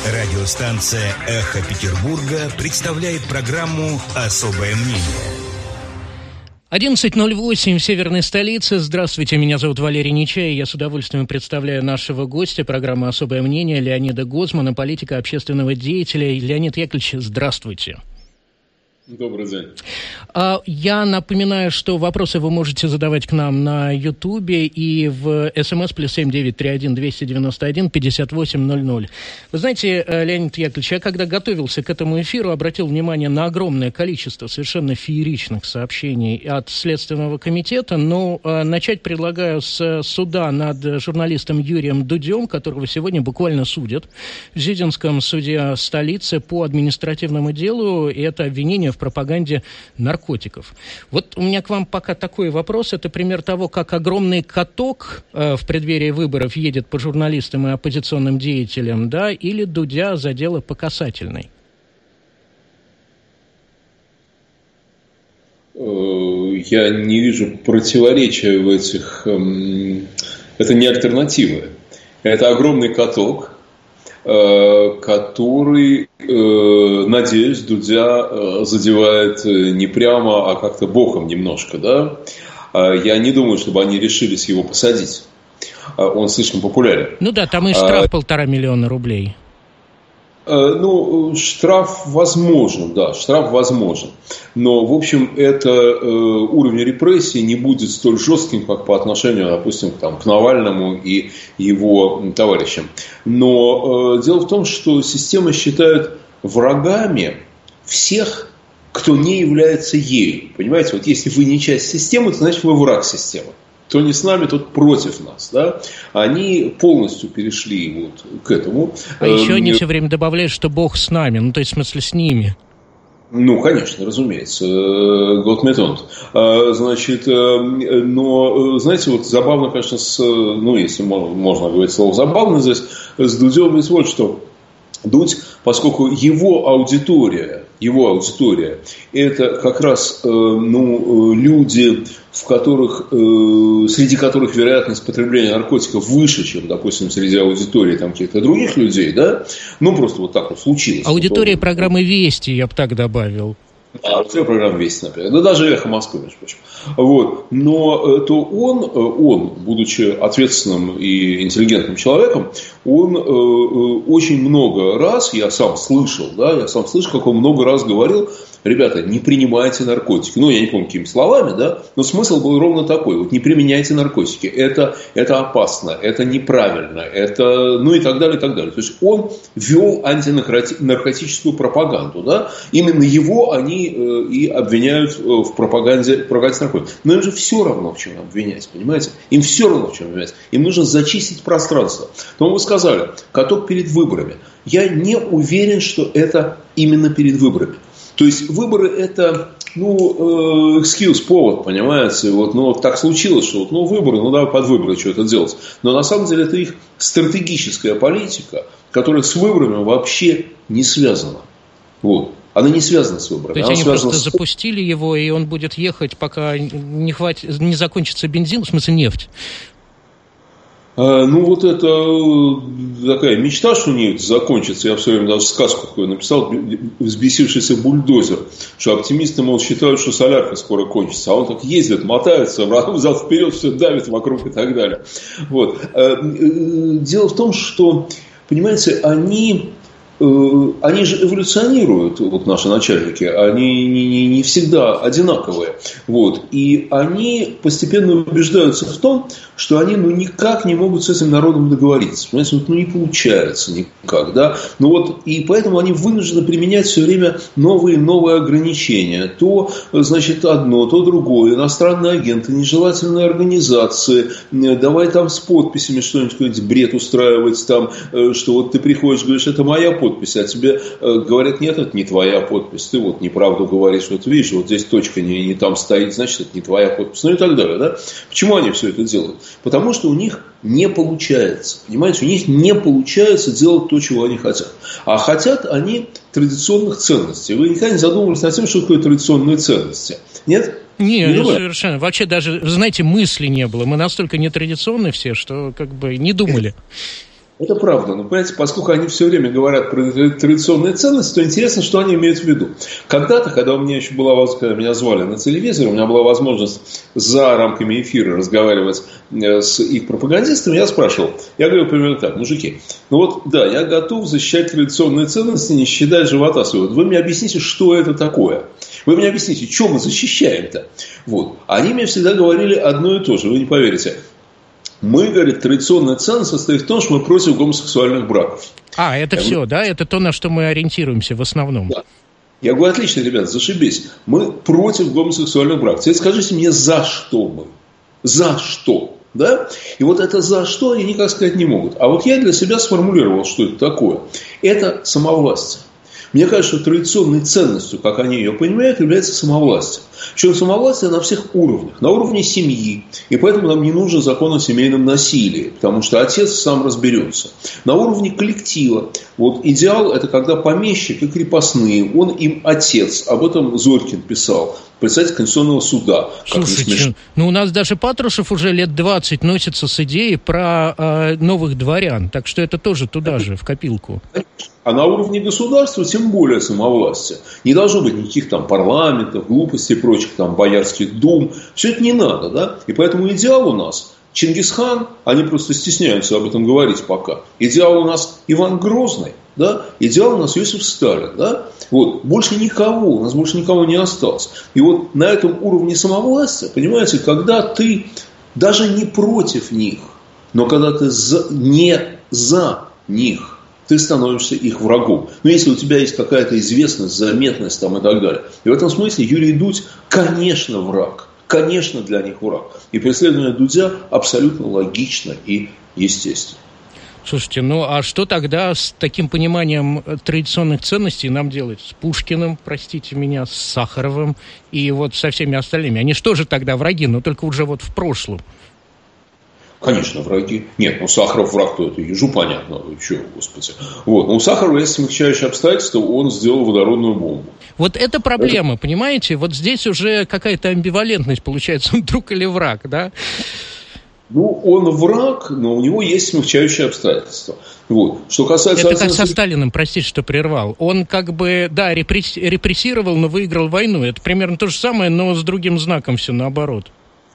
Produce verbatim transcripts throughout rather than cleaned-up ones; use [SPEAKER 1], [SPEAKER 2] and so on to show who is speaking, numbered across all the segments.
[SPEAKER 1] Радиостанция «Эхо Петербурга» представляет программу «Особое мнение».
[SPEAKER 2] одиннадцать ноль восемь в северной столице. Здравствуйте, меня зовут Валерий Нечаев. Я с удовольствием представляю нашего гостя программы «Особое мнение» Леонида Гозмана, политика, общественного деятеля. Леонид Яковлевич, здравствуйте.
[SPEAKER 3] Добрый день.
[SPEAKER 2] Я напоминаю, что вопросы вы можете задавать к нам на Ютубе и в СМС плюс семь девять три один двести девяносто один пятьдесят восемь ноль ноль. Вы знаете, Леонид Яковлевич, я когда готовился к этому эфиру, обратил внимание на огромное количество совершенно фееричных сообщений от Следственного комитета, но начать предлагаю с суда над журналистом Юрием Дудем, которого сегодня буквально судят в Зюзинском суде столицы по административному делу, и это обвинение в пропаганде наркотиков. Вот у меня к вам пока такой вопрос. Это пример того, как огромный каток э, в преддверии выборов едет по журналистам и оппозиционным деятелям, да, или Дудя за дело по касательной?
[SPEAKER 3] Я не вижу противоречия в этих... Это не альтернативы. Это огромный каток, который, надеюсь, Дудя задевает не прямо, а как-то боком немножко, да. Я не думаю, чтобы они решились его посадить. Он слишком популярен.
[SPEAKER 2] Ну да, там и штраф а... полтора миллиона рублей.
[SPEAKER 3] Ну, штраф возможен, да, штраф возможен. Но, в общем, это э, уровень репрессий не будет столь жестким, как по отношению, допустим, там, к Навальному и его товарищам. Но э, дело в том, что система считает врагами всех, кто не является ею. Понимаете, вот если вы не часть системы, то значит вы враг системы. Кто не с нами, тот против нас, да? Они полностью перешли вот к этому.
[SPEAKER 2] А еще они все время добавляют, что Бог с нами, ну, то есть, в смысле, с ними.
[SPEAKER 3] Ну, конечно, разумеется, Год метонд. Значит, но, знаете, вот забавно, конечно, с, ну, если можно говорить слово забавно здесь, с Дудем есть вот что. Дудь, поскольку его аудитория, его аудитория, это как раз ну, люди, в которых, среди которых вероятность потребления наркотиков выше, чем, допустим, среди аудитории там, каких-то других людей, да, ну просто вот так вот случилось.
[SPEAKER 2] Аудитория
[SPEAKER 3] вот,
[SPEAKER 2] программы «Вести», я бы так добавил.
[SPEAKER 3] А, у тебя программа «Вести», например. Да даже «Эхо Москвы», между прочим. Вот. Но то он, он, будучи ответственным и интеллигентным человеком, он э, очень много раз, я сам слышал, да, я сам слышал, как он много раз говорил: ребята, не принимайте наркотики. Ну, я не помню, какими словами, да, но смысл был ровно такой. Вот не применяйте наркотики. Это, это опасно, это неправильно, это, ну и так далее, и так далее. То есть он вел антинаркотическую пропаганду, да. Именно его они э, и обвиняют в пропаганде, пропаганде наркотиков. Но им же все равно, в чем обвинять, понимаете? Им все равно, в чем обвинять. Им нужно зачистить пространство. Но вы сказали, каток перед выборами. Я не уверен, что это именно перед выборами. То есть выборы это, ну, excuse, повод, понимаете, вот, ну, вот так случилось, что вот, ну, выборы, ну, давай под выборы что-то делать. Но на самом деле это их стратегическая политика, которая с выборами вообще не связана. Вот. Она не связана с выборами.
[SPEAKER 2] То есть
[SPEAKER 3] она
[SPEAKER 2] они просто
[SPEAKER 3] с...
[SPEAKER 2] запустили его, и он будет ехать, пока не, хватит, не закончится бензин, в смысле нефть?
[SPEAKER 3] Ну, вот это такая мечта, что нефть закончится. Я в свое время даже сказку такую написал, «Взбесившийся бульдозер». Что оптимисты, мол, считают, что солярка скоро кончится. А он так ездит, мотается, взад вперед, все давит вокруг и так далее. Вот. Дело в том, что, понимаете, они... Они же эволюционируют, вот наши начальники, они не, не, не всегда одинаковые. Вот. И они постепенно убеждаются в том, что они ну, никак не могут с этим народом договориться. Понимаете, ну не получается никак. Да? Ну, вот, и поэтому они вынуждены применять все время новые и новые ограничения. То, значит, одно, то другое. Иностранные агенты, нежелательные организации. Давай там с подписями что-нибудь, какой-нибудь бред устраивать. Там, что вот ты приходишь, говоришь, это моя подпись. подпись, а тебе э, говорят, нет, это не твоя подпись, ты вот неправду говоришь, вот видишь, вот здесь точка не, не там стоит, значит, это не твоя подпись, ну и так далее, да? Почему они все это делают? Потому что у них не получается, понимаете, у них не получается делать то, чего они хотят, а хотят они традиционных ценностей. Вы никогда не задумывались над тем, что такое традиционные ценности? Нет?
[SPEAKER 2] Нет, не совершенно. Вообще даже, знаете, мысли не было. Мы настолько нетрадиционны все, что как бы не думали.
[SPEAKER 3] Это правда, но, понимаете, поскольку они все время говорят про традиционные ценности, то интересно, что они имеют в виду. Когда-то, когда у меня еще была, когда меня звали на телевизор, у меня была возможность за рамками эфира разговаривать с их пропагандистами, я спрашивал, я говорю примерно так: мужики, ну вот, да, я готов защищать традиционные ценности, не считая живота своего. Вы мне объясните, что это такое? Вы мне объясните, что мы защищаем-то? Вот. Они мне всегда говорили одно и то же, вы не поверите. Мы, говорит, традиционная ценность состоит в том, что мы против гомосексуальных браков.
[SPEAKER 2] А, это я все, говорю, да? Это то, на что мы ориентируемся в основном.
[SPEAKER 3] Да. Я говорю, отлично, ребят, зашибись. Мы против гомосексуальных браков. Теперь скажите мне, за что мы? За что? Да? И вот это за что они никак сказать не могут. А вот я для себя сформулировал, что это такое. Это самовластие. Мне кажется, что традиционной ценностью, как они ее понимают, является самовластие. Причем самовластие на всех уровнях. На уровне семьи. И поэтому нам не нужен закон о семейном насилии. Потому что отец сам разберется. На уровне коллектива. Вот идеал – это когда помещик и крепостные. Он им отец. Об этом Зорькин писал. Председатель Конституционного суда.
[SPEAKER 2] Слушайте, ну у нас даже Патрушев уже лет двадцать носится с идеей про э, новых дворян. Так что это тоже туда же, в копилку.
[SPEAKER 3] А на уровне государства тем более самовластие. Не должно быть никаких там парламентов, глупостей и прочих, там боярских дум. Все это не надо, да? И поэтому идеал у нас Чингисхан, они просто стесняются об этом говорить пока. Идеал у нас Иван Грозный, да? Идеал у нас Иосиф Сталин, да? Вот. Больше никого, у нас больше никого не осталось. И вот на этом уровне самовластия, понимаете, когда ты даже не против них, но когда ты за, не за них, ты становишься их врагом. Но если у тебя есть какая-то известность, заметность там и так далее. И в этом смысле Юрий Дудь, конечно, враг. Конечно, для них враг. И преследование Дудя абсолютно логично и естественно.
[SPEAKER 2] Слушайте, ну а что тогда с таким пониманием традиционных ценностей нам делать? С Пушкиным, простите меня, с Сахаровым и вот со всеми остальными? Они что же тогда враги, но только уже вот в прошлом?
[SPEAKER 3] Конечно, враги. Нет, ну Сахаров враг, то это ежу понятно. Чего, господи. Вот. Но у Сахарова есть смягчающее обстоятельство, он сделал водородную бомбу.
[SPEAKER 2] Вот это проблема, это... понимаете? Вот здесь уже какая-то амбивалентность получается, он друг или враг, да?
[SPEAKER 3] Ну, он враг, но у него есть смягчающее обстоятельство. Вот. Что касается...
[SPEAKER 2] Это как со Сталиным, простите, что прервал. Он как бы, да, репресс... репрессировал, но выиграл войну. Это примерно то же самое, но с другим знаком все наоборот.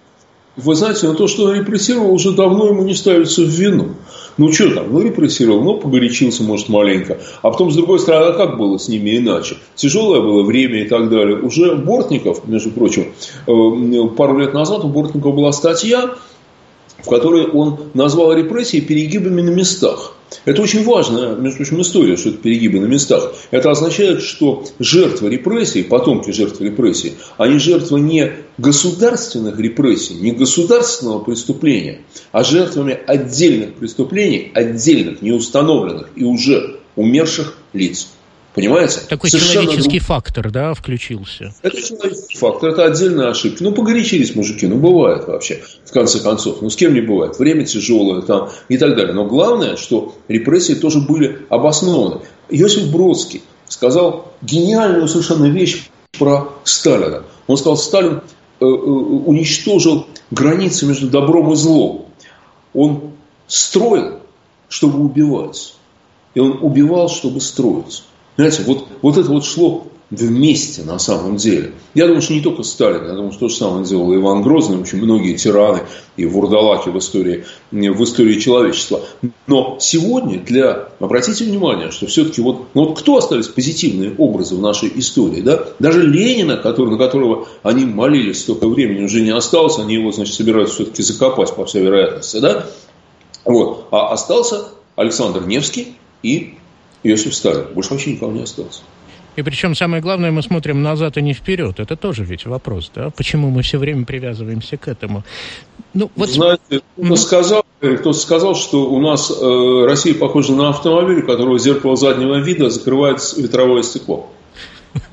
[SPEAKER 3] Вы знаете, но то, что он репрессировал, уже давно ему не ставится в вину. Ну, что там, ну, репрессировал, ну, погорячился, может, маленько. А потом, с другой стороны, а как было с ними иначе? Тяжелое было время и так далее. Уже Бортников, между прочим, пару лет назад у Бортникова была статья, в которой он назвал репрессии перегибами на местах. Это очень важная, между прочим, история, что это перегибы на местах. Это означает, что жертвы репрессий, потомки жертв репрессий, они жертвы не государственных репрессий, не государственного преступления, а жертвами отдельных преступлений, отдельных, неустановленных и уже умерших лиц. Понимаете?
[SPEAKER 2] Такой совершенно человеческий друг... фактор, да, включился.
[SPEAKER 3] Это человеческий фактор, это отдельная ошибка. Ну, погорячились мужики, ну, бывает вообще, в конце концов. Ну, с кем не бывает. Время тяжелое там и так далее. Но главное, что репрессии тоже были обоснованы. Иосиф Бродский сказал гениальную совершенно вещь про Сталина. Он сказал, Сталин э, э, уничтожил границы между добром и злом. Он строил, чтобы убивать. И он убивал, чтобы строить. Знаете, вот, вот это вот шло вместе на самом деле. Я думаю, что не только Сталин, я думаю, что то же самое делал Иван Грозный, очень многие тираны и вурдалаки в истории, в истории человечества. Но сегодня, для, обратите внимание, что все-таки вот, ну вот кто остались позитивные образы в нашей истории, да? Даже Ленина, который, на которого они молились столько времени, уже не осталось, они его, значит, собираются все-таки закопать, по всей вероятности, да? Вот. А остался Александр Невский и Иосиф Сталин. Больше вообще никого не осталось.
[SPEAKER 2] И причем самое главное, мы смотрим назад, а не вперед. Это тоже ведь вопрос, да? Почему мы все время привязываемся к этому? Ну, вот...
[SPEAKER 3] Знаете, кто-то, mm-hmm. сказал, кто-то сказал, что у нас э, Россия похожа на автомобиль, у которого зеркало заднего вида закрывает ветровое стекло.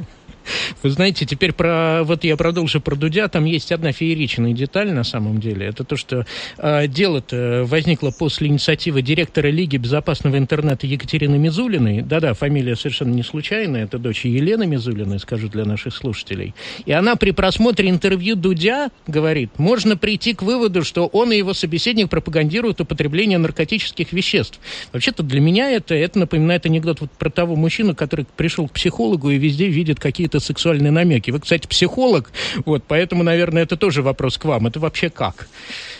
[SPEAKER 2] Вы знаете, теперь про... Вот я продолжу про Дудя. Там есть одна фееричная деталь на самом деле. Это то, что э, дело-то возникло после инициативы директора Лиги безопасного интернета Екатерины Мизулиной. Да-да, фамилия совершенно не случайная. Это дочь Елены Мизулиной, скажу для наших слушателей. И она при просмотре интервью Дудя говорит, можно прийти к выводу, что он и его собеседник пропагандируют употребление наркотических веществ. Вообще-то для меня это, это напоминает анекдот вот про того мужчину, который пришел к психологу и везде видит какие-то сексуальные намеки. Вы, кстати, психолог, вот, поэтому, наверное, это тоже вопрос к вам. Это вообще как?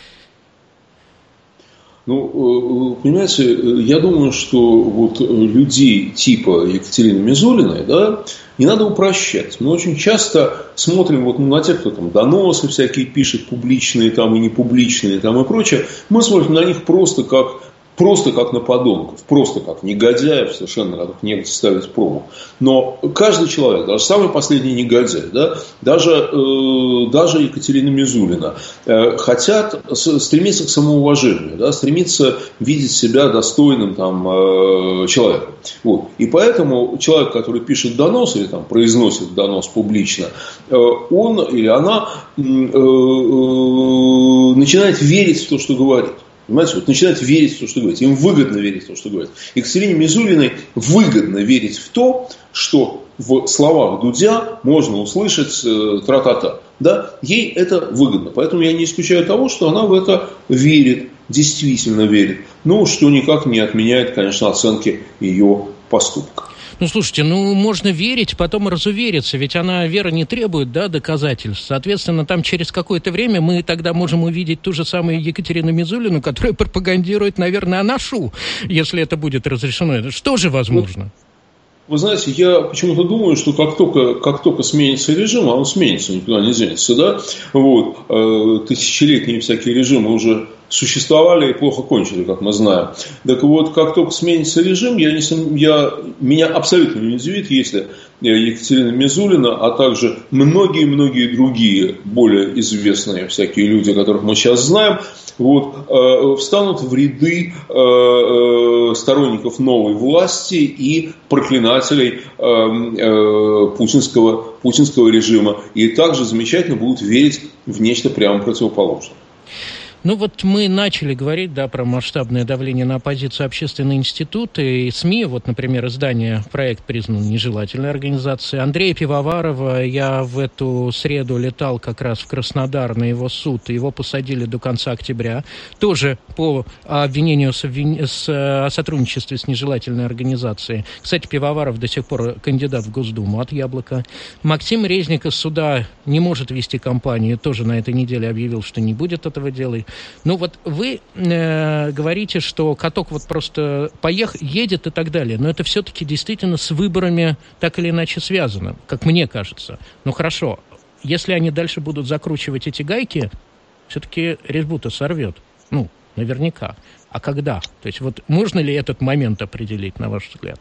[SPEAKER 3] Ну, понимаете, я думаю, что вот людей типа Екатерины Мизулиной, да, не надо упрощать. Мы очень часто смотрим вот на тех, кто там доносы всякие пишет, публичные там и непубличные там и прочее. Мы смотрим на них просто как... Просто как на подонков, просто как негодяев, совершенно как негде ставить пробу. Но каждый человек, даже самый последний негодяй, да, даже, э, даже Екатерина Мизулина, э, хотят стремиться к самоуважению, да, стремиться видеть себя достойным там, э, человеком. Вот. И поэтому человек, который пишет донос или там, произносит донос публично, э, он или она э, э, начинает верить в то, что говорит. Понимаете, вот начинают верить в то, что говорит. Им выгодно верить в то, что говорит. Екатерине Мизулиной выгодно верить в то, что в словах Дудя можно услышать э, тра-та-та. Да? Ей это выгодно. Поэтому я не исключаю того, что она в это верит, действительно верит. Но что никак не отменяет, конечно, оценки ее поступка.
[SPEAKER 2] Ну, слушайте, ну, можно верить, потом разувериться, ведь она, вера не требует, да, доказательств. Соответственно, там через какое-то время мы тогда можем увидеть ту же самую Екатерину Мизулину, которая пропагандирует, наверное, анашу, если это будет разрешено. Это что же возможно?
[SPEAKER 3] Вы знаете, я почему-то думаю, что как только, как только сменится режим, а он сменится, никуда не денется, да, вот, э, тысячелетние всякие режимы уже существовали и плохо кончили, как мы знаем. Так вот, как только сменится режим, я не, я, меня абсолютно не удивит, если Екатерина Мизулина, а также многие-многие другие более известные всякие люди, которых мы сейчас знаем, вот, э, встанут в ряды э, э, сторонников новой власти и проклинателей э, э, путинского, путинского режима. И также замечательно будут верить в нечто прямо противоположное.
[SPEAKER 2] Ну вот мы начали говорить, да, про масштабное давление на оппозицию, общественные институты и СМИ. Вот, например, издание «Проект» признан нежелательной организацией. Андрея Пивоварова, я в эту среду летал как раз в Краснодар на его суд. Его посадили до конца октября. Тоже по обвинению с, с, о сотрудничестве с нежелательной организацией. Кстати, Пивоваров до сих пор кандидат в Госдуму от «Яблока». Максим Резник из суда не может вести кампанию. Тоже на этой неделе объявил, что не будет этого делать. Ну вот вы э, говорите, что каток вот просто поехал, едет и так далее, но это все-таки действительно с выборами так или иначе связано, как мне кажется. Ну хорошо, если они дальше будут закручивать эти гайки, все-таки резьбу-то сорвет, ну, наверняка. А когда? То есть вот можно ли этот момент определить, на ваш взгляд?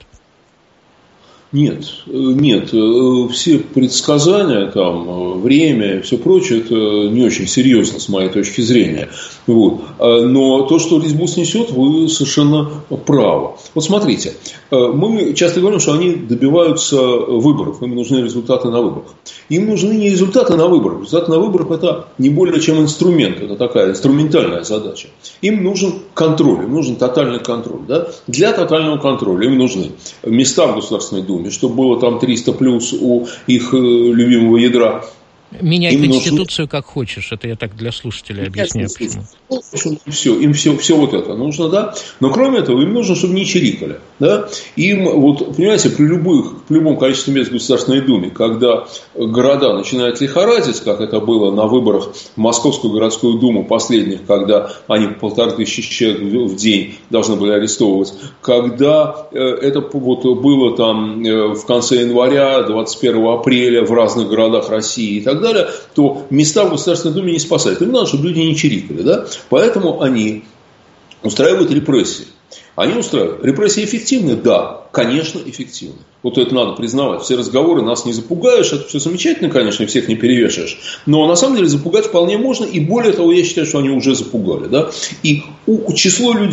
[SPEAKER 3] Нет, нет, все предсказания, там, время и все прочее, это не очень серьезно с моей точки зрения. Вот. Но то, что резьбу снесет, вы совершенно правы. Вот смотрите, мы часто говорим, что они добиваются выборов, им нужны результаты на выборах. Им нужны не результаты на выборах, результаты на выборах это не более чем инструмент, это такая инструментальная задача. Им нужен контроль, им нужен тотальный контроль. Да? Для тотального контроля им нужны места в Государственной Думе, чтобы было там триста плюс у их любимого ядра.
[SPEAKER 2] Меняй им Конституцию нужно... как хочешь. Это я так для слушателей объясняю. Почему.
[SPEAKER 3] Все, им все, все вот это нужно, да. Но кроме этого, им нужно, чтобы не чирикали. Да? Им, вот, понимаете, при, любых, при любом количестве мест в Государственной Думе, когда города начинают лихорадить, как это было на выборах в Московскую городскую думу последних, когда они полторы тысячи человек в день должны были арестовывать, когда это вот было там в конце января, двадцать первого апреля в разных городах России и так далее, то места в Государственной Думе не спасают. Им надо, чтобы люди не чирикали. Да? Поэтому они устраивают репрессии. Они устраивают. Репрессии эффективны? Да, конечно, эффективны. Вот это надо признавать. Все разговоры нас не запугаешь. Это все замечательно, конечно, и всех не перевешаешь. Но на самом деле запугать вполне можно. И более того, я считаю, что они уже запугали. Да? И у, число людей,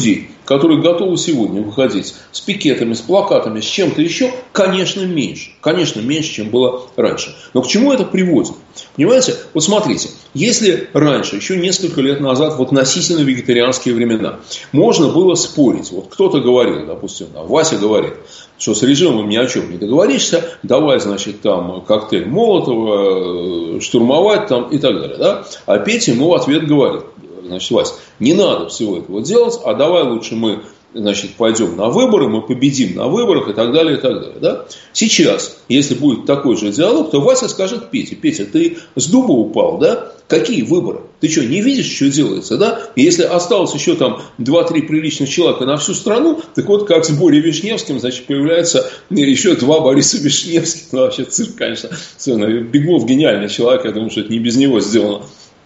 [SPEAKER 3] которые готовы сегодня выходить с пикетами, с плакатами, с чем-то еще, конечно, меньше. Конечно, меньше, чем было раньше. Но к чему это приводит? Понимаете? Вот смотрите, если раньше, еще несколько лет назад, в относительно вегетарианские времена, можно было спорить. Вот кто-то говорил, допустим, Вася говорит, что с режимом ни о чем не договоришься, давай, значит, там коктейль Молотова, штурмовать там и так далее. Да? А Петя ему в ответ говорит, значит, Вася, не надо всего этого делать, а давай лучше мы, значит, пойдем на выборы, мы победим на выборах и так далее, и так далее. Да? Сейчас, если будет такой же диалог, то Вася скажет Пете, Петя, ты с дуба упал, да? Какие выборы? Ты что, не видишь, что делается, да? И если осталось еще там два-три приличных человека на всю страну, так вот, как с Борей Вишневским, значит, появляется еще два Бориса Вишневских. Ну, вообще цирк, конечно. Беглов гениальный человек, я думаю, что это не без него сделано.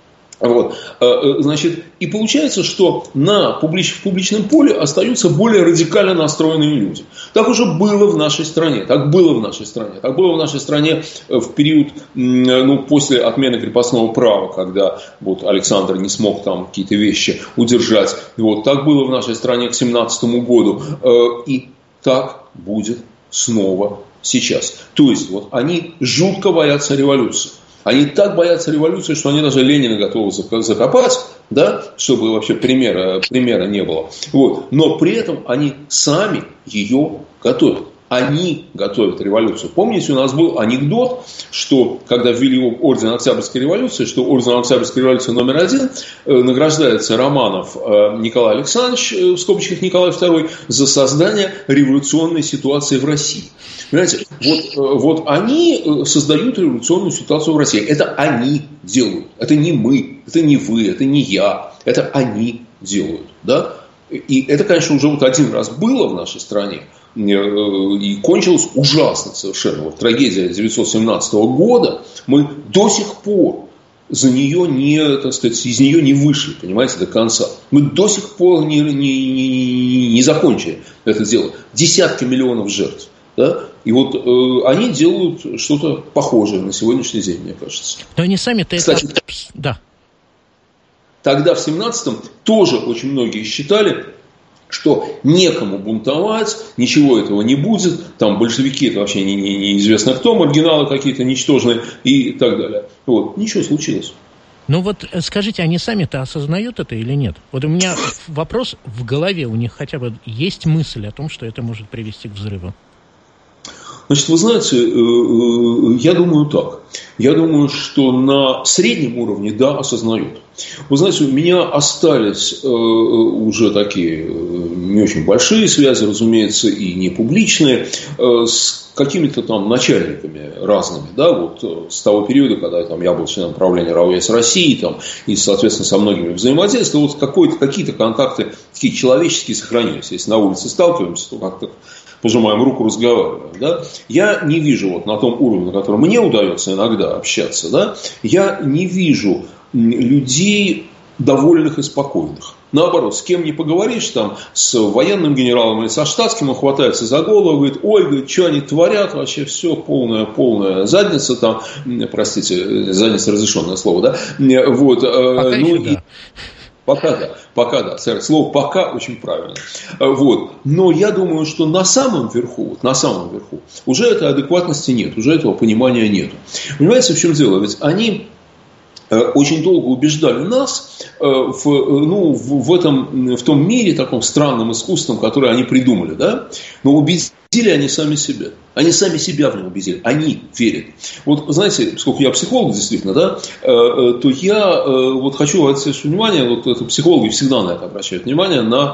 [SPEAKER 3] Вот. Значит, и получается, что на публич... в публичном поле остаются более радикально настроенные люди. Так уже было в нашей стране. Так было в нашей стране. Так было в нашей стране в период, ну, после отмены крепостного права, когда вот Александр не смог там какие-то вещи удержать. Вот. Так было в нашей стране к семнадцатому году. И так будет снова сейчас. То есть, вот они жутко боятся революции. Они так боятся революции, что они даже Ленина готовы закопать, да, чтобы вообще примера, примера не было. Вот. Но при этом они сами ее готовят. Они готовят революцию. Помните, у нас был анекдот, что когда ввели орден Октябрьской революции, что орден Октябрьской революции номер один награждается Романов Николай Александрович, в скобочках Николай второй, за создание революционной ситуации в России. Понимаете, вот, вот они создают революционную ситуацию в России. Это они делают. Это не мы, это не вы, это не я. Это они делают. Да? И это, конечно, уже вот один раз было в нашей стране. И кончилось ужасно совершенно. Вот трагедия девятьсот семнадцатого года, мы до сих пор за нее не, так сказать, из нее не вышли, понимаете, до конца. Мы до сих пор не, не, не, не закончили это дело. Десятки миллионов жертв. Да? И вот э, они делают что-то похожее на сегодняшний день, мне кажется.
[SPEAKER 2] Но они сами-то
[SPEAKER 3] Кстати,
[SPEAKER 2] это... Да.
[SPEAKER 3] Тогда в семнадцатом тоже очень многие считали, что некому бунтовать, ничего этого не будет, там большевики это вообще не, не, неизвестно кто, маргиналы какие-то ничтожные и так далее. Вот. Ничего случилось.
[SPEAKER 2] Ну вот скажите, они сами-то осознают это или нет? Вот у меня вопрос в голове, у них хотя бы есть мысль о том, что это может привести к взрыву?
[SPEAKER 3] Значит, вы знаете, я думаю так. Я думаю, что на среднем уровне, да, осознают. Вы знаете, у меня остались уже такие не очень большие связи, разумеется, и не публичные, с какими-то там начальниками разными, да, вот с того периода, когда там, я был членом правления РАО-ЕС России, там, и, соответственно, со многими взаимодействовал, вот какие-то контакты такие человеческие сохранились. Если на улице сталкиваемся, то как-то пожимаем руку, разговариваем. Да? Я не вижу вот на том уровне, на котором мне удается иногда общаться, да, я не вижу людей довольных и спокойных. Наоборот, с кем не поговоришь, там, с военным генералом или со штатским, он хватается за голову, говорит, ой, говорит, что они творят, вообще все полная, полная задница, там, простите, задница разрешенное слово, да, вот,
[SPEAKER 2] пока
[SPEAKER 3] ну
[SPEAKER 2] еще,
[SPEAKER 3] и...
[SPEAKER 2] да.
[SPEAKER 3] Пока да, пока да, слово «пока» очень правильно. Вот. Но я думаю, что на самом верху, вот на самом верху, уже этой адекватности нет, уже этого понимания нет. Понимаете, в чем дело? Ведь они очень долго убеждали нас в, ну, в, в, этом, в том мире, таком странном искусственном, которое они придумали, да? Но убедили они сами себя. Они сами себя в нем убедили. Они верят. Вот, знаете, поскольку я психолог, действительно, да, то я вот хочу обратить внимание, вот это психологи всегда на это обращают внимание, на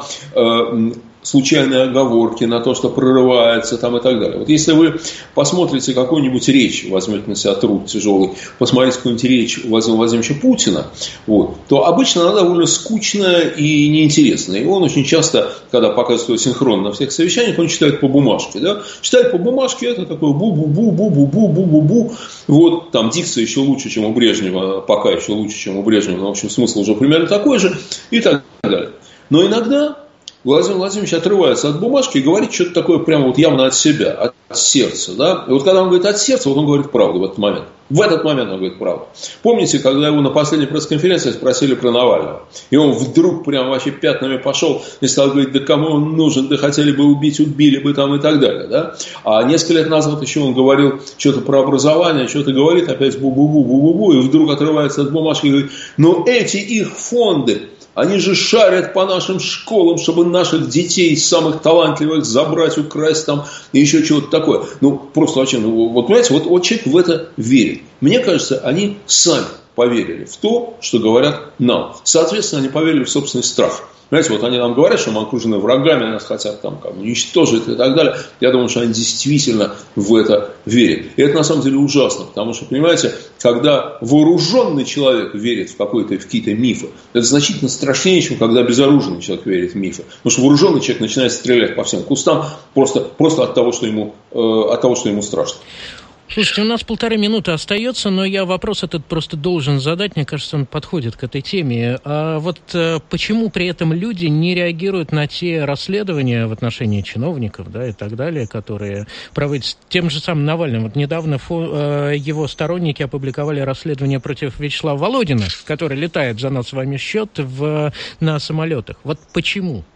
[SPEAKER 3] случайные оговорки, на то, что прорывается там и так далее. Вот если вы посмотрите какую-нибудь речь, возьмете на себя труд тяжелый, посмотрите какую-нибудь речь Владимира Владимировича Путина, вот, то обычно она довольно скучная и неинтересная. И он очень часто, когда показывает синхрон на всех совещаниях, он читает по бумажке. Да? Читает по бумажке, это такое бу-бу-бу-бу-бу-бу-бу-бу-бу. Вот, там дикция еще лучше, чем у Брежнева, пока еще лучше, чем у Брежнева, но, в общем, смысл уже примерно такой же, и так далее. Но иногда Владимир Владимирович отрывается от бумажки и говорит что-то такое прямо вот явно от себя, от сердца. Да? И вот когда он говорит от сердца, вот он говорит правду в этот момент. В этот момент он говорит правду. Помните, когда его на последней пресс-конференции спросили про Навального? И он вдруг прям вообще пятнами пошел и стал говорить, да кому он нужен, да хотели бы убить, убили бы там и так далее. Да? А несколько лет назад еще он говорил что-то про образование, что-то говорит, опять бу-бу-бу, бу-бу-бу, и вдруг отрывается от бумажки и говорит, но эти их фонды, они же шарят по нашим школам, чтобы наших детей самых талантливых забрать, украсть там и еще чего-то такое. Ну, просто вообще, ну, вот понимаете, вот, вот человек в это верит. Мне кажется, они сами поверили в то, что говорят нам. Соответственно, они поверили в собственный страх. Знаете, вот они нам говорят, что мы окружены врагами, нас хотят там как, уничтожить и так далее. Я думаю, что они действительно в это верят. И это на самом деле ужасно, потому что, понимаете, когда вооруженный человек верит в, какой-то, в какие-то мифы, это значительно страшнее, чем когда безоружный человек верит в мифы. Потому что вооруженный человек начинает стрелять по всем кустам просто, просто от того, что ему, э, от того, что ему страшно.
[SPEAKER 2] Слушайте, у нас полторы минуты остается, но я вопрос этот просто должен задать. Мне кажется, он подходит к этой теме. А вот а, почему при этом люди не реагируют на те расследования в отношении чиновников, да, и так далее, которые проводят тем же самым Навальным? Вот недавно фо, а, его сторонники опубликовали расследование против Вячеслава Володина, который летает за нас с вами счет в, на самолетах. Вот почему?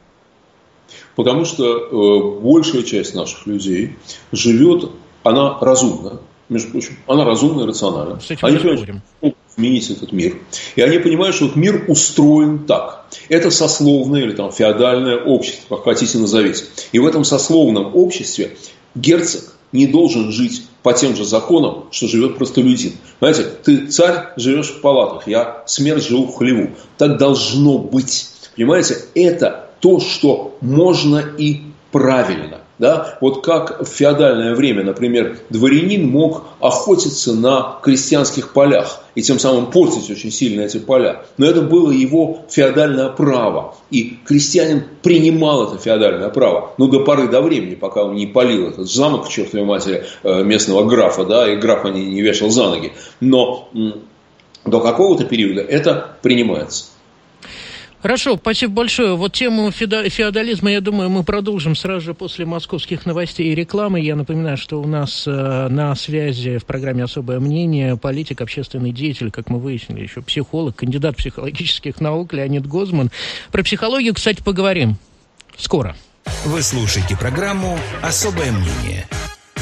[SPEAKER 3] Потому что э, большая часть наших людей живет... Она разумна, между прочим, она разумна и рациональна. Они понимают, что могут изменить этот мир. И они понимают, что этот мир устроен так. Это сословное или там феодальное общество, как хотите назовите. И в этом сословном обществе герцог не должен жить по тем же законам, что живет простолюдин. Знаете, ты царь, живешь в палатах, я смерть живу в хлеву. Так должно быть. Понимаете, это то, что можно и правильно. Да? Вот как в феодальное время, например, дворянин мог охотиться на крестьянских полях и тем самым портить очень сильно эти поля. Но это было его феодальное право. И крестьянин принимал это феодальное право. Но до поры до времени, пока он не полил этот замок к чертовой матери местного графа, да, и графа не, не вешал за ноги. Но до какого-то периода это принимается.
[SPEAKER 2] Хорошо, спасибо большое. Вот тему феодализма, я думаю, мы продолжим сразу же после московских новостей и рекламы. Я напоминаю, что у нас э, на связи в программе «Особое мнение» политик, общественный деятель, как мы выяснили, еще психолог, кандидат психологических наук Леонид Гозман. Про психологию, кстати, поговорим скоро.
[SPEAKER 1] Вы слушаете программу «Особое мнение».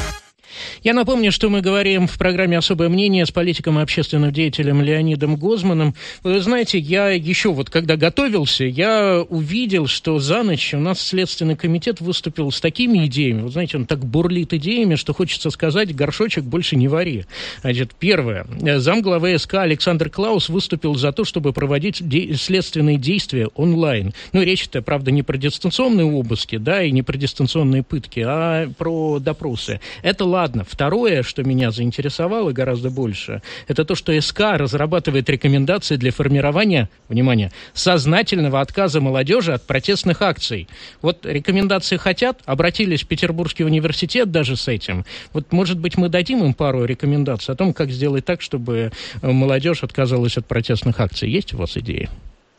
[SPEAKER 2] Я напомню, что мы говорим в программе «Особое мнение» с политиком и общественным деятелем Леонидом Гозманом. Вы знаете, я еще вот когда готовился, я увидел, что за ночь у нас Следственный комитет выступил с такими идеями. Вы знаете, он так бурлит идеями, что хочется сказать, горшочек больше не вари. Значит, первое. Замглавы СК Александр Клаус выступил за то, чтобы проводить де- следственные действия онлайн. Ну, речь-то, правда, не про дистанционные обыски, да, и не про дистанционные пытки, а про допросы. Это ладно. Второе, что меня заинтересовало гораздо больше, это то, что СК разрабатывает рекомендации для формирования, внимание, сознательного отказа молодежи от протестных акций. Вот рекомендации хотят, обратились в Петербургский университет даже с этим. Вот, может быть, мы дадим им пару рекомендаций о том, как сделать так, чтобы молодежь отказалась от протестных акций. Есть у вас идеи?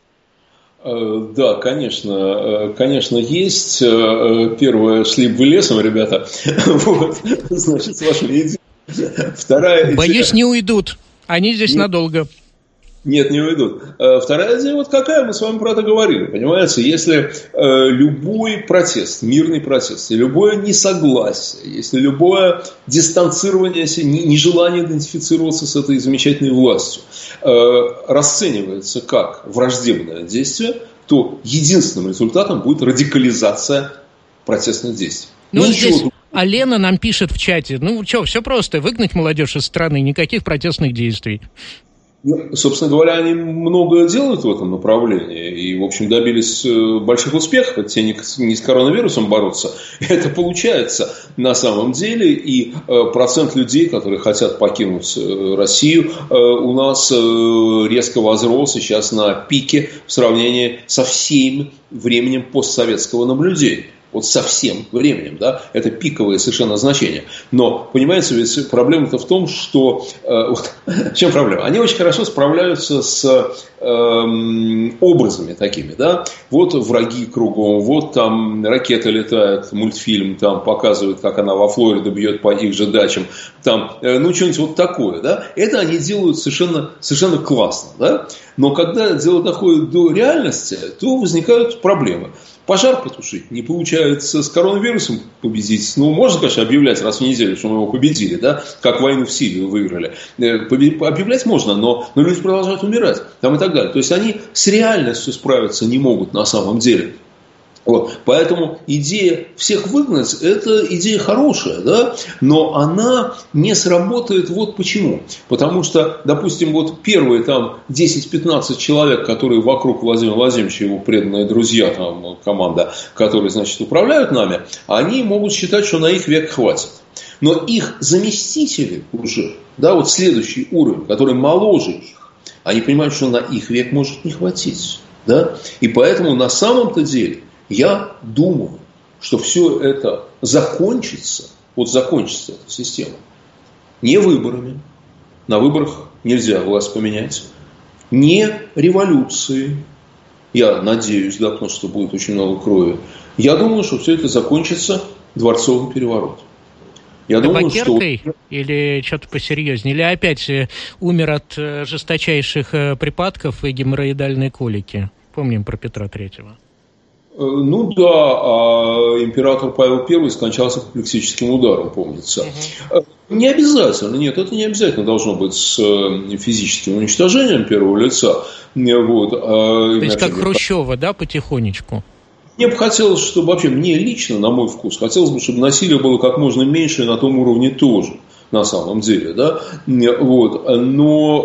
[SPEAKER 3] Да, конечно, конечно, есть. Первое, шли бы вы лесом, ребята. Вот, значит, с вашей идеей. Вторая идея...
[SPEAKER 2] Боюсь, не уйдут. Они здесь Нет. надолго.
[SPEAKER 3] Нет, не уйдут. Вторая идея, вот какая, мы с вами про это говорили, понимаете, если э, любой протест, мирный протест, и любое несогласие, если любое дистанцирование, нежелание идентифицироваться с этой замечательной властью э, расценивается как враждебное действие, то единственным результатом будет радикализация протестных действий.
[SPEAKER 2] Ну, здесь... А Лена нам пишет в чате, ну что, все просто, выгнать молодежь из страны, никаких протестных действий.
[SPEAKER 3] Ну, собственно говоря, они много делают в этом направлении и, в общем, добились больших успехов. Это те не с коронавирусом бороться. Это получается на самом деле. И процент людей, которые хотят покинуть Россию, у нас резко возрос сейчас на пике в сравнении со всем временем постсоветского наблюдения. Вот со всем временем, да, это пиковое совершенно значение. Но, понимаете, ведь проблема-то в том, что... Э, вот, в чем проблема? Они очень хорошо справляются с э, образами такими, да. Вот враги кругом, вот там ракета летает, мультфильм там показывает, как она во Флориду бьет по их же дачам. Там, э, ну, что-нибудь вот такое, да. Это они делают совершенно, совершенно классно, да. Но когда дело доходит до реальности, то возникают проблемы. Пожар потушить не получается, с коронавирусом победить. Ну, можно, конечно, объявлять раз в неделю, что мы его победили, да, как войну в Сирию выиграли. Объявлять можно, но, но люди продолжают умирать там и так далее. То есть они с реальностью справиться не могут на самом деле. Вот. Поэтому идея всех выгнать – это идея хорошая, да? Но она не сработает вот почему. Потому что, допустим, вот первые там десять-пятнадцать человек, которые вокруг Владимира Владимировича, его преданные друзья, там, команда, которые, значит, управляют нами, они могут считать, что на их век хватит. Но их заместители уже, да, вот следующий уровень, который моложе их, они понимают, что на их век может не хватить. Да? И поэтому на самом-то деле я думаю, что все это закончится, вот закончится эта система, не выборами, на выборах нельзя власть поменять, не революцией, я надеюсь, да, потому что будет очень много крови, я думаю, что все это закончится дворцовым переворотом. Я думаю, что...
[SPEAKER 2] Или что-то посерьезнее? Или опять умер от жесточайших припадков и геморроидальной колики? Помним про Петра Третьего.
[SPEAKER 3] Ну да, а император Павел Первый скончался апоплексическим ударом, помнится. Угу. Не обязательно, нет, это не обязательно должно быть с физическим уничтожением первого лица. Вот.
[SPEAKER 2] То есть как Хрущева, да, потихонечку?
[SPEAKER 3] Мне бы хотелось, чтобы вообще мне лично, на мой вкус, хотелось бы, чтобы насилие было как можно меньше и на том уровне тоже. На самом деле, да, вот, но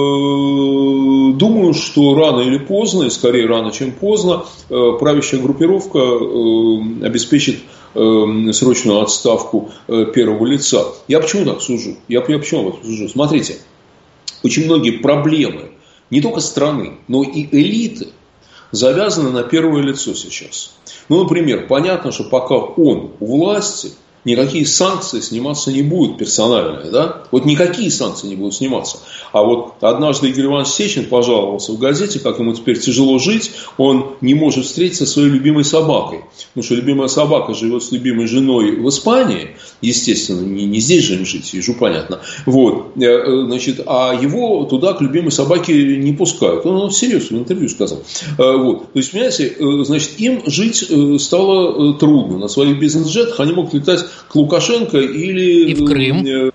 [SPEAKER 3] э, думаю, что рано или поздно, и скорее рано, чем поздно, э, правящая группировка э, обеспечит э, срочную отставку э, первого лица. Я почему так сужу? Я, я почему так сужу? Смотрите, очень многие проблемы не только страны, но и элиты завязаны на первое лицо сейчас. Ну, например, понятно, что пока он у власти, никакие санкции сниматься не будут персональные, да? Вот никакие санкции не будут сниматься. А вот однажды Игорь Иванович Сечин пожаловался в газете, как ему теперь тяжело жить, он не может встретиться со своей любимой собакой. Потому что любимая собака живет с любимой женой в Испании, естественно, не, не здесь же им жить, ежу понятно. Вот, значит, а его туда к любимой собаке не пускают. Он, он серьезно в интервью сказал. Вот. То есть, понимаете, значит, им жить стало трудно. На своих бизнес-джетах они могут летать к Лукашенко или...
[SPEAKER 2] И в Крым.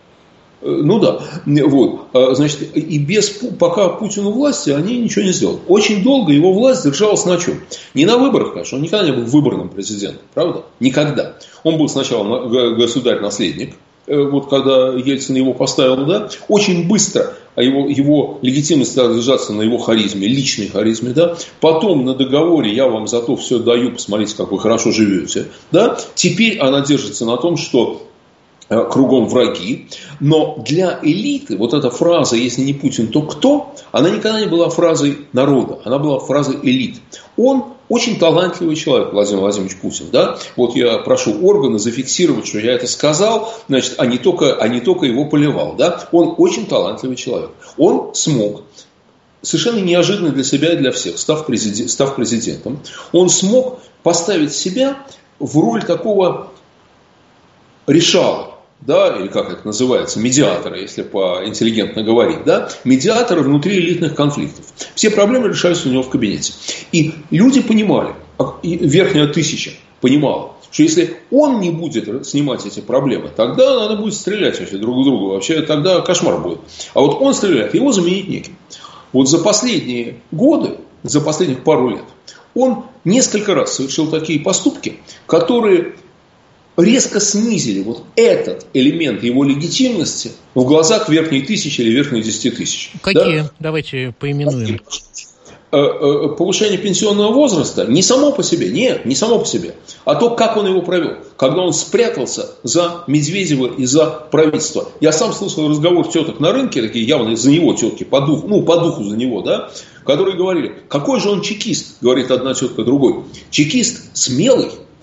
[SPEAKER 3] Ну да, вот, значит, и без, пока Путин у власти, они ничего не сделали. Очень долго его власть держалась на чем? Не на выборах, конечно, он никогда не был выборным президентом, правда? Никогда. Он был сначала государь-наследник, вот когда Ельцин его поставил, да, очень быстро его, его легитимность стала держаться на его харизме, личной харизме, да, потом на договоре я вам за то все даю, посмотрите, как вы хорошо живете, да, теперь она держится на том, что кругом враги, но для элиты вот эта фраза «если не Путин, то кто?» она никогда не была фразой народа, она была фразой элит. Он очень талантливый человек, Владимир Владимирович Путин, да? Вот я прошу органы зафиксировать, что я это сказал, значит, а не только, а не только его поливал, да? Он очень талантливый человек. Он смог, совершенно неожиданно для себя и для всех, став, президент, став президентом, он смог поставить себя в роль такого решала. Да, или как это называется, медиатора, если по-интеллигентно говорить, да, медиатора внутри элитных конфликтов. Все проблемы решаются у него в кабинете. И люди понимали, и верхняя тысяча понимала, что если он не будет снимать эти проблемы, тогда надо будет стрелять вообще друг в друга, вообще тогда кошмар будет. А вот он стреляет, его заменить неким. Вот за последние годы, за последних пару лет, он несколько раз совершил такие поступки, которые резко снизили вот этот элемент его легитимности в глазах верхней тысячи или верхней десяти тысяч.
[SPEAKER 2] Какие? Да? Давайте поименуем.
[SPEAKER 3] Повышение пенсионного возраста не само по себе, нет, не само по себе, а то, как он его провел, когда он спрятался за Медведева и за правительство. Я сам слышал разговор теток на рынке, такие явно из-за него тетки, по духу, ну, по духу за него, да, которые говорили, какой же он чекист, говорит одна тетка другой. Чекист смелый,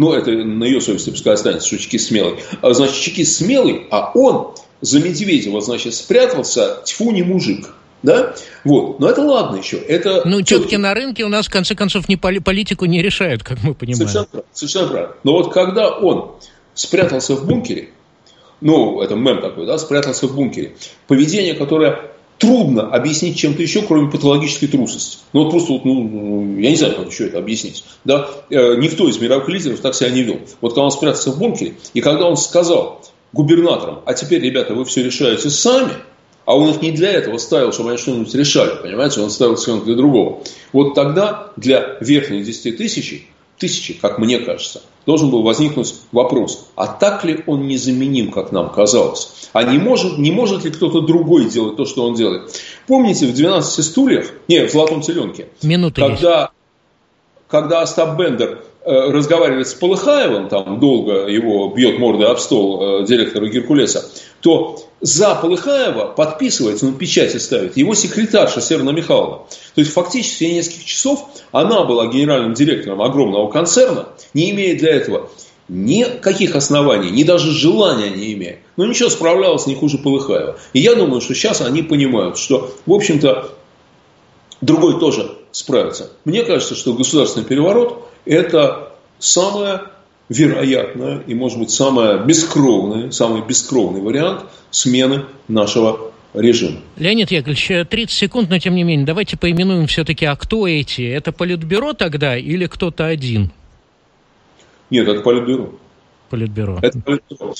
[SPEAKER 3] Ну, это на ее совести пускай останется, что Чекист смелый. А, значит, Чекист смелый, а он за Медведева, значит, спрятался, тьфу, не мужик. Да? Вот. Но это ладно еще. Это
[SPEAKER 2] ну, тетки на рынке у нас, в конце концов, не поли- политику не решают, как мы понимаем.
[SPEAKER 3] Совершенно, совершенно правильно. Но вот когда он спрятался в бункере, ну, это мем такой, да, спрятался в бункере, поведение, которое трудно объяснить чем-то еще, кроме патологической трусости. Ну, вот просто, вот, ну, я не знаю, как еще это объяснить. Да? Э, никто из мировых лидеров так себя не вел. Вот когда он спрятался в бункере, и когда он сказал губернаторам, а теперь, ребята, вы все решаете сами, а он их не для этого ставил, чтобы они что-нибудь решали, понимаете, он ставил все для другого. Вот тогда для верхних десяти тысяч, тысячи, как мне кажется, должен был возникнуть вопрос, а так ли он незаменим, как нам казалось? А не может, не может ли кто-то другой делать то, что он делает? Помните, в «двенадцати стульях», не, в «Золотом теленке», когда, когда Остап Бендер э, разговаривает с Полыхаевым, там долго его бьет мордой об стол э, директора «Геркулеса», то за Полыхаева подписывается, ну, печати ставит его секретарша Северна Михайловна. То есть, фактически, в течение нескольких часов она была генеральным директором огромного концерна, не имея для этого никаких оснований, ни даже желания не имея. Но ничего, справлялась не хуже Полыхаева. И я думаю, что сейчас они понимают, что, в общем-то, другой тоже справится. Мне кажется, что государственный переворот – это самое вероятное и, может быть, самое бескровное, самый бескровный вариант смены нашего режима.
[SPEAKER 2] Леонид Яковлевич, тридцать секунд, но тем не менее, давайте поименуем все-таки, а кто эти? Это Политбюро тогда или кто-то один?
[SPEAKER 3] Нет, это Политбюро.
[SPEAKER 2] Политбюро.
[SPEAKER 3] Это Политбюро.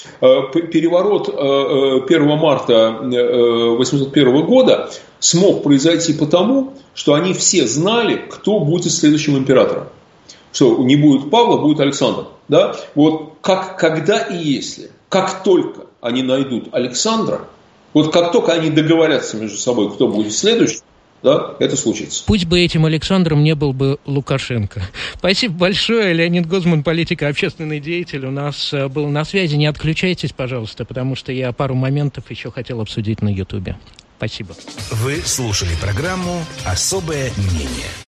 [SPEAKER 3] Переворот первого марта тысяча восемьсот первого года смог произойти потому, что они все знали, кто будет следующим императором. Что не будет Павла, будет Александр. Да? Вот как, когда и если, как только они найдут Александра, вот как только они договорятся между собой, кто будет следующим, да, это случится.
[SPEAKER 2] Пусть бы этим Александром не был бы Лукашенко. Спасибо большое. Леонид Гозман, политик и общественный деятель, у нас был на связи. Не отключайтесь, пожалуйста, потому что я пару моментов еще хотел обсудить на Ютубе. Спасибо.
[SPEAKER 1] Вы слушали программу «Особое мнение».